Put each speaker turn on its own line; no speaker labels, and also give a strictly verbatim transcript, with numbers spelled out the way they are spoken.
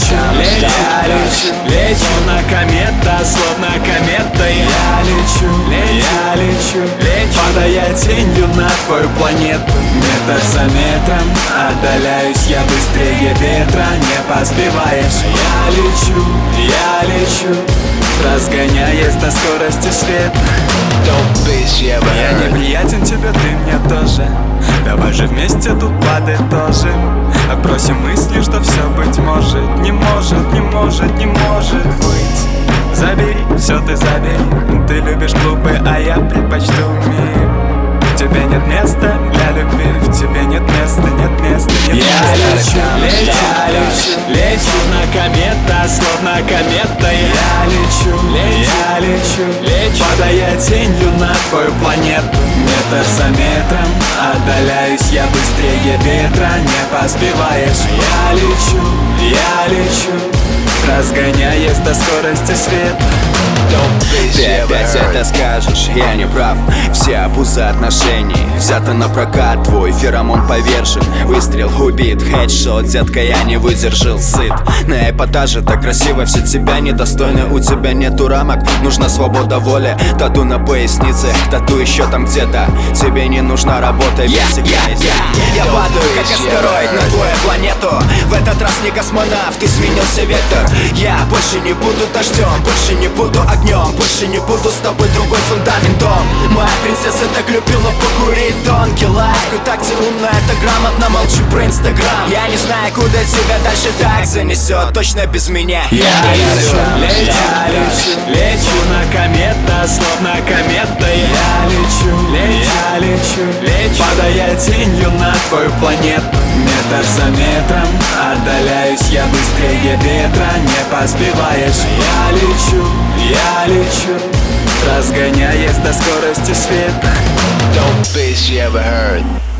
лечу, я лечу, лечу на комета, словно комета. Я лечу, я лечу, лечу, падая тенью на твою планету. Метр за метром отдаляюсь я быстрее ветра, не поспеваешь. Я лечу, я лечу, разгоняясь до скорости света. Я неприятен тебе, ты мне тоже. Давай же вместе тут падать тоже. Отбросим мысли, что все быть может. Не может, не может, не может быть. Забери, все ты забери. Ты любишь клубы, а я предпочту мир. В тебе нет места для любви, в тебе нет места, нет места, нет места. Я лечу, лечу, лечу, лечу на комета, словно комета. Я лечу, я лечу, лечу, падая тенью на твою планету. Метр за метром отдаляюсь я быстрее ветра, не поспеваешь. Я лечу, я лечу, разгоняясь до скорости света.
Ты опять это скажешь, я не прав. Все обузы отношений взято на прокат. Твой феромон повержен, выстрел убит. Хедшот, детка, я не выдержал, сыт. На эпатаже так красиво, все тебя недостойны. У тебя нету рамок, нужна свобода воли. Тату на пояснице, тату еще там где-то. Тебе не нужна работа, ведь всегда есть. Я падаю, как астероид на твою планету. В этот раз не космонавт, и сменился вектор. Я больше не буду дождем, больше не буду огнем, больше не буду с тобой другой фундаментом. Моя принцесса так любила покурить тонкий лайк. И так ты умная, это грамотно, молчу про инстаграм. Я не знаю, куда тебя дальше так занесет, точно без меня.
Я лечу, лечу, лечу, лечу на комета, словно комета. Я лечу, я лечу, лечу, падая тенью на твою планету. Метр за метром отдаляюсь я быстрее ветра, не поспеваешь. Я лечу, я лечу, разгоняясь до скорости света.
Dope bitch you ever heard.